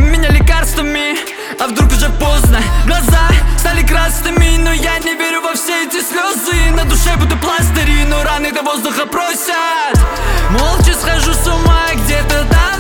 меня лекарствами. А вдруг уже поздно? Глаза стали красными, но я не верю во все эти слезы. На душе буду пластыри, но раны до воздуха просят. Молча схожу с ума где-то там